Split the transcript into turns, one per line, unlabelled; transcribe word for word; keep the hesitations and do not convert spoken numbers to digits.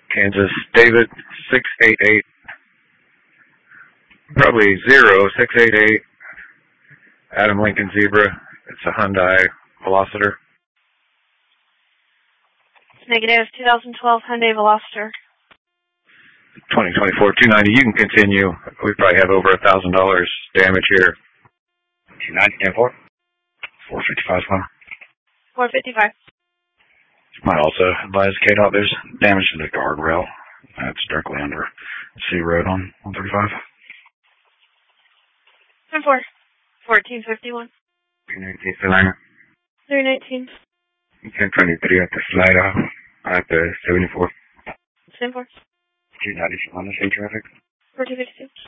Kansas, David, six eight eight, probably zero, six eight eight, Adam Lincoln Zebra. It's a Hyundai Veloster.
Negative, two thousand twelve Hyundai Veloster.
twenty twenty-four, two ninety. You can continue. We probably have over a thousand dollars damage here. two ninety, ten four. four fifty-five, one.
four fifty-five.
Might also advise K DOT there's damage to the guardrail. That's directly under C Road on one thirty-five.
ten four. fourteen fifty-one.
three nineteen, Salina.
three nineteen.
ten twenty-three at the slide off at the seventy-four.
ten four.
two ninety, Salina, same traffic.
fourteen fifty-two.